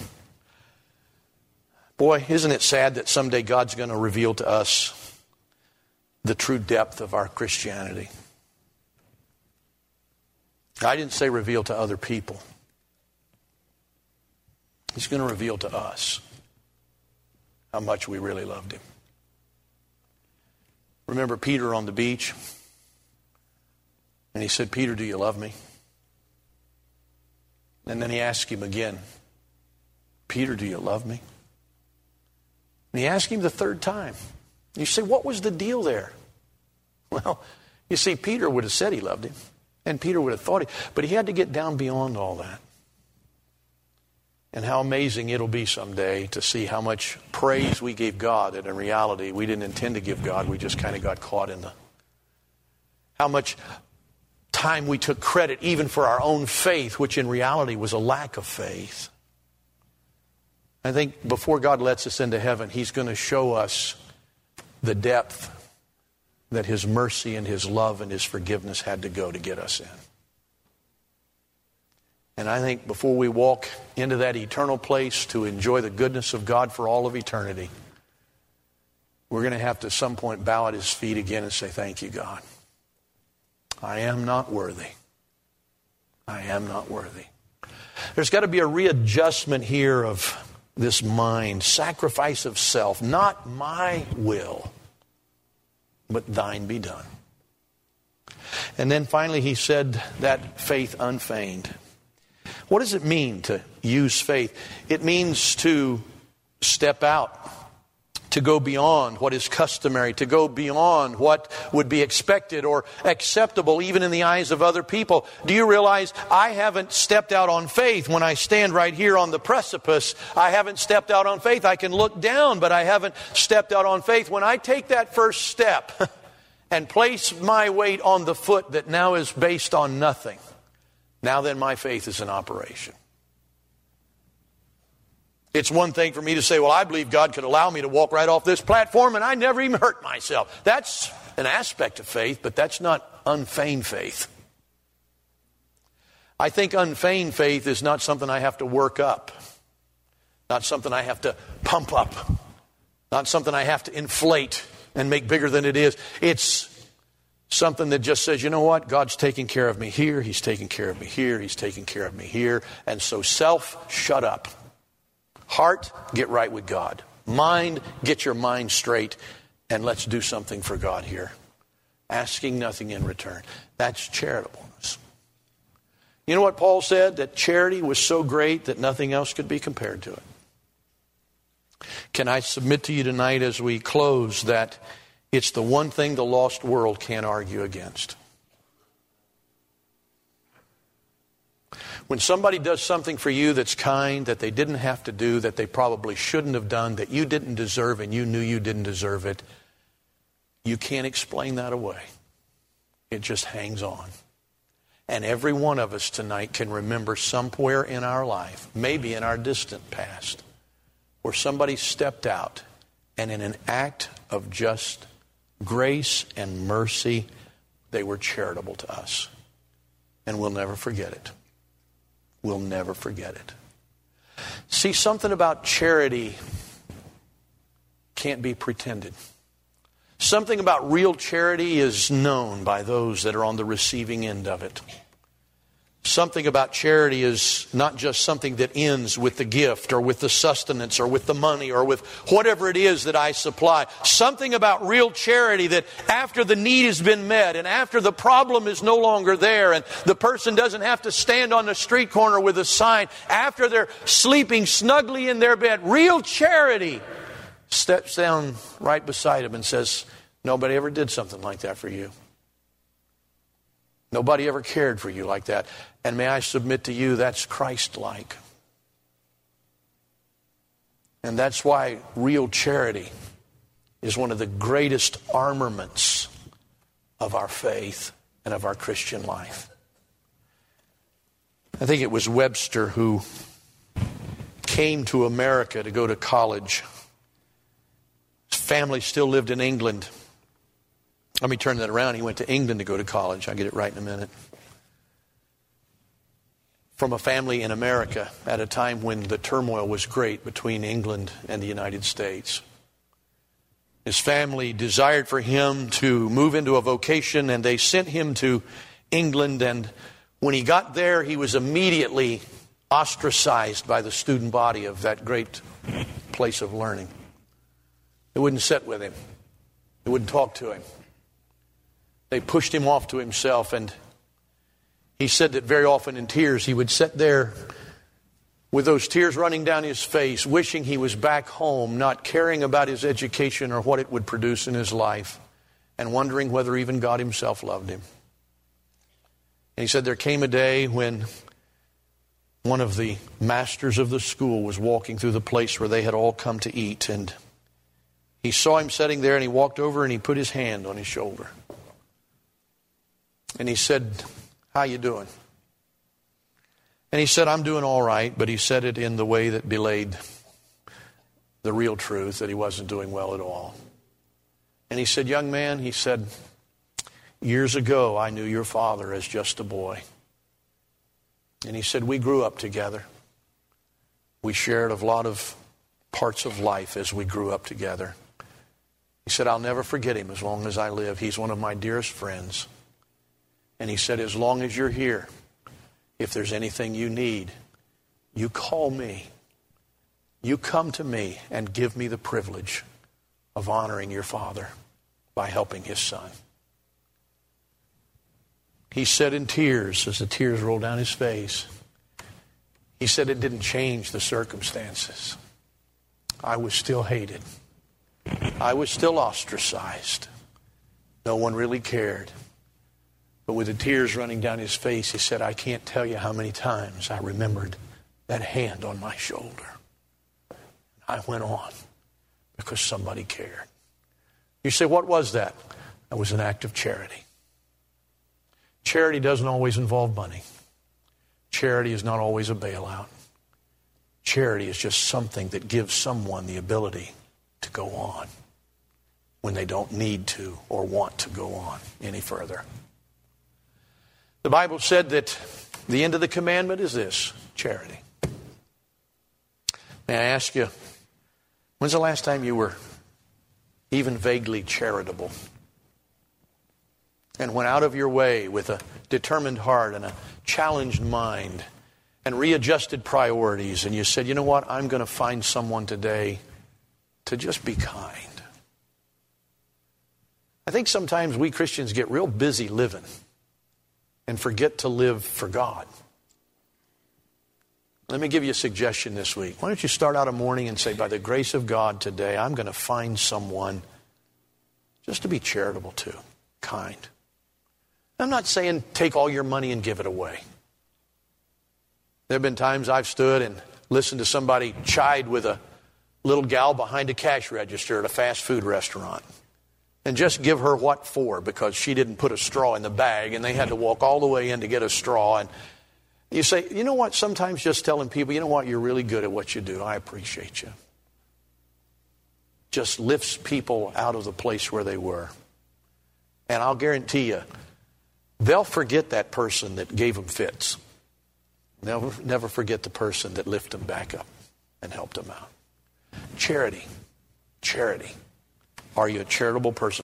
Boy, isn't it sad that someday God's going to reveal to us the true depth of our Christianity? I didn't say reveal to other people. He's going to reveal to us how much we really loved him. Remember Peter on the beach? And he said, Peter, do you love me? And then he asked him again, Peter, do you love me? And he asked him the third time. You say, what was the deal there? Well, you see, Peter would have said he loved him. And Peter would have thought it. But he had to get down beyond all that. And how amazing it'll be someday to see how much praise we gave God. And in reality, we didn't intend to give God. We just kind of got caught in the... How much time we took credit even for our own faith, which in reality was a lack of faith. I think before God lets us into heaven, he's going to show us the depth that his mercy and his love and his forgiveness had to go to get us in. And I think before we walk into that eternal place to enjoy the goodness of God for all of eternity, we're going to have to at some point bow at his feet again and say, thank you, God. I am not worthy. I am not worthy. There's got to be a readjustment here of this mind, sacrifice of self, not my will, but thine be done. And then finally he said that faith unfeigned. What does it mean to use faith? It means to step out, to go beyond what is customary, to go beyond what would be expected or acceptable even in the eyes of other people. Do you realize I haven't stepped out on faith when I stand right here on the precipice? I haven't stepped out on faith. I can look down, but I haven't stepped out on faith. When I take that first step and place my weight on the foot that now is based on nothing, now then my faith is in operation. It's one thing for me to say, well, I believe God could allow me to walk right off this platform and I never even hurt myself. That's an aspect of faith, but that's not unfeigned faith. I think unfeigned faith is not something I have to work up, not something I have to pump up, not something I have to inflate and make bigger than it is. It's something that just says, you know what? God's taking care of me here. He's taking care of me here. He's taking care of me here. And so self, shut up. Heart, get right with God. Mind, get your mind straight. And let's do something for God here. Asking nothing in return. That's charitableness. You know what Paul said? That charity was so great that nothing else could be compared to it. Can I submit to you tonight as we close that it's the one thing the lost world can't argue against? When somebody does something for you that's kind, that they didn't have to do, that they probably shouldn't have done, that you didn't deserve and you knew you didn't deserve it, you can't explain that away. It just hangs on. And every one of us tonight can remember somewhere in our life, maybe in our distant past, where somebody stepped out and in an act of just grace and mercy, they were charitable to us. And we'll never forget it. We'll never forget it. See, something about charity can't be pretended. Something about real charity is known by those that are on the receiving end of it. Something about charity is not just something that ends with the gift or with the sustenance or with the money or with whatever it is that I supply. Something about real charity that after the need has been met and after the problem is no longer there and the person doesn't have to stand on the street corner with a sign, after they're sleeping snugly in their bed, real charity steps down right beside him and says, nobody ever did something like that for you. Nobody ever cared for you like that. And may I submit to you, that's Christ-like. And that's why real charity is one of the greatest armaments of our faith and of our Christian life. I think it was Webster who came to America to go to college. family still lived in England. Let me turn that around. He went to England to go to college. I'll get it right in a minute. From a family in America at a time when the turmoil was great between England and the United States. His family desired for him to move into a vocation, and they sent him to England. And when he got there, he was immediately ostracized by the student body of that great place of learning. They wouldn't sit with him. They wouldn't talk to him. They pushed him off to himself, and he said that very often in tears he would sit there with those tears running down his face, wishing he was back home, not caring about his education or what it would produce in his life, and wondering whether even God himself loved him. And he said there came a day when one of the masters of the school was walking through the place where they had all come to eat, and he saw him sitting there, and he walked over and he put his hand on his shoulder. And he said, "How you doing?" And he said, "I'm doing all right," but he said it in the way that belayed the real truth, that he wasn't doing well at all. And he said, "Young man," he said, "years ago I knew your father as just a boy." And he said, "We grew up together. We shared a lot of parts of life as we grew up together." He said, "I'll never forget him as long as I live. He's one of my dearest friends." And he said, "As long as you're here, if there's anything you need, you call me. You come to me and give me the privilege of honoring your father by helping his son." He said in tears, as the tears rolled down his face, he said, "It didn't change the circumstances. I was still hated. I was still ostracized. No one really cared. But with the tears running down his face, he said, I can't tell you how many times I remembered that hand on my shoulder. I went on because somebody cared." You say, what was that? That was an act of charity. Charity doesn't always involve money. Charity is not always a bailout. Charity is just something that gives someone the ability to go on when they don't need to or want to go on any further. The Bible said that the end of the commandment is this: charity. May I ask you, when's the last time you were even vaguely charitable and went out of your way with a determined heart and a challenged mind and readjusted priorities, and you said, you know what, I'm going to find someone today to just be kind? I think sometimes we Christians get real busy living and forget to live for God. Let me give you a suggestion this week. Why don't you start out a morning and say, by the grace of God today, I'm going to find someone just to be charitable to, kind. I'm not saying take all your money and give it away. There have been times I've stood and listened to somebody chide with a little gal behind a cash register at a fast food restaurant and just give her what for, because she didn't put a straw in the bag and they had to walk all the way in to get a straw. And you say, you know what, sometimes just telling people, you know what, you're really good at what you do. I appreciate you. Just lifts people out of the place where they were. And I'll guarantee you, they'll forget that person that gave them fits. They'll never forget the person that lifted them back up and helped them out. Charity. Charity. Are you a charitable person?